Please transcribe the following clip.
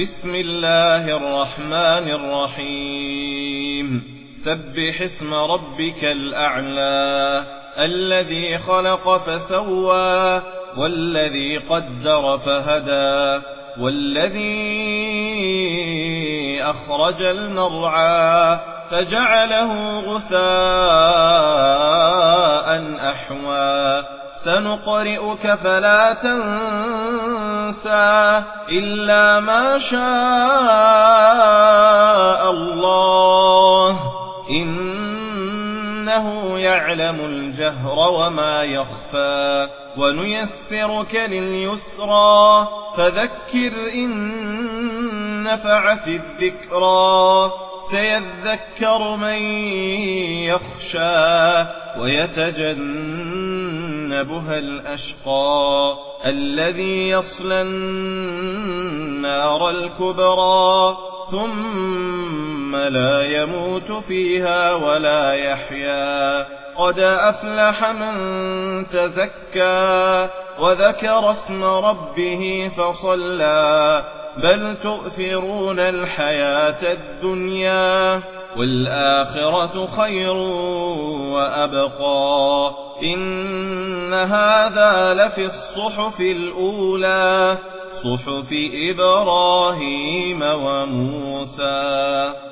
بسم الله الرحمن الرحيم سبح اسم ربك الأعلى الذي خلق فسوى والذي قدر فهدى والذي أخرج المرعى فجعله غثاء أحوى سنقرئك فلا تنسى إلا ما شاء الله إنه يعلم الجهر وما يخفى ونيسرك لليسرى فذكر إن نفعت الذكرى سيذكر من يخشى ويتجنبها الأشقى الذي يصلى النار الكبرى ثم لا يموت فيها ولا يحيا قد أفلح من تزكى وذكر اسم ربه فصلى بل تؤثرون الحياة الدنيا والآخرة خير وأبقى إن هذا لفي الصحف الأولى صحف إبراهيم وموسى.